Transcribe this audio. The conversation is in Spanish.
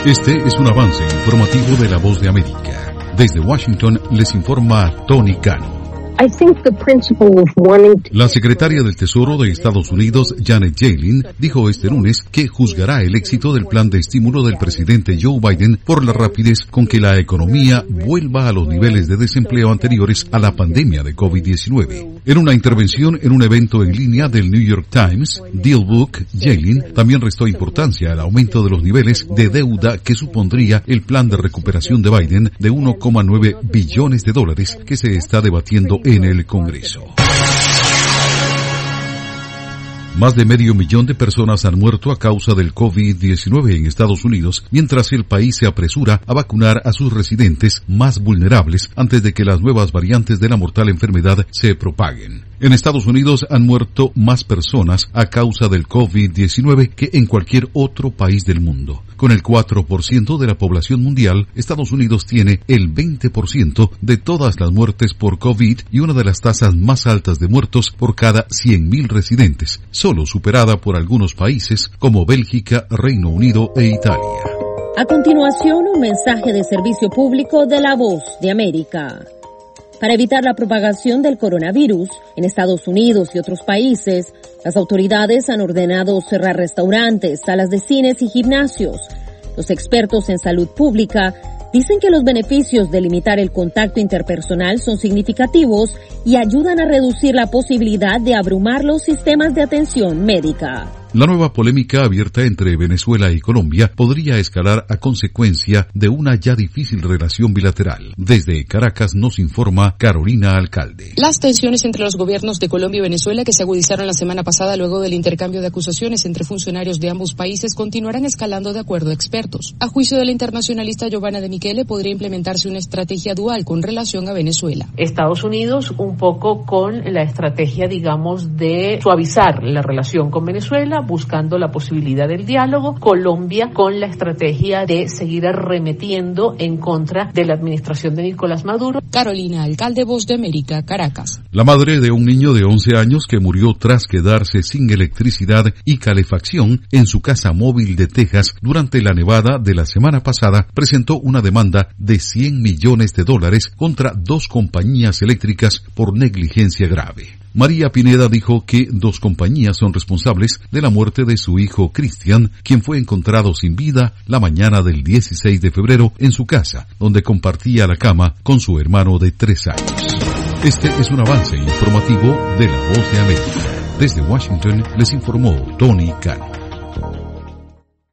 Este es un avance informativo de La Voz de América. Desde Washington les informa Tony Cano. La secretaria del Tesoro de Estados Unidos, Janet Yellen, dijo este lunes que juzgará el éxito del plan de estímulo del presidente Joe Biden por la rapidez con que la economía vuelva a los niveles de desempleo anteriores a la pandemia de COVID-19. En una intervención en un evento en línea del New York Times, Dealbook, Yellen también restó importancia al aumento de los niveles de deuda que supondría el plan de recuperación de Biden de $1,9 billones que se está debatiendo en el Congreso. Más de 500,000 de personas han muerto a causa del COVID-19 en Estados Unidos, mientras el país se apresura a vacunar a sus residentes más vulnerables antes de que las nuevas variantes de la mortal enfermedad se propaguen. En Estados Unidos han muerto más personas a causa del COVID-19 que en cualquier otro país del mundo. Con el 4% de la población mundial, Estados Unidos tiene el 20% de todas las muertes por COVID y una de las tasas más altas de muertos por cada 100,000 residentes, solo superada por algunos países como Bélgica, Reino Unido e Italia. A continuación, un mensaje de servicio público de La Voz de América. Para evitar la propagación del coronavirus en Estados Unidos y otros países, las autoridades han ordenado cerrar restaurantes, salas de cines y gimnasios. Los expertos en salud pública dicen que los beneficios de limitar el contacto interpersonal son significativos y ayudan a reducir la posibilidad de abrumar los sistemas de atención médica. La nueva polémica abierta entre Venezuela y Colombia podría escalar a consecuencia de una ya difícil relación bilateral. Desde Caracas nos informa Carolina Alcalde. Las tensiones entre los gobiernos de Colombia y Venezuela, que se agudizaron la semana pasada luego del intercambio de acusaciones entre funcionarios de ambos países, continuarán escalando de acuerdo a expertos. A juicio de la internacionalista Giovanna de Michele, podría implementarse una estrategia dual con relación a Venezuela. Estados Unidos un poco con la estrategia, digamos, de suavizar la relación con Venezuela, buscando la posibilidad del diálogo. Colombia con la estrategia de seguir arremetiendo en contra de la administración de Nicolás Maduro. Carolina Alcalde, Voz de América, Caracas. La madre de un niño de 11 años que murió tras quedarse sin electricidad y calefacción en su casa móvil de Texas durante la nevada de la semana pasada presentó una demanda de $100 millones contra 2 compañías eléctricas por negligencia grave. María Pineda dijo que 2 compañías son responsables de la muerte de su hijo Cristian, quien fue encontrado sin vida la mañana del 16 de febrero en su casa, donde compartía la cama con su hermano de 3 años. Este es un avance informativo de La Voz de América. Desde Washington les informó Tony Cano.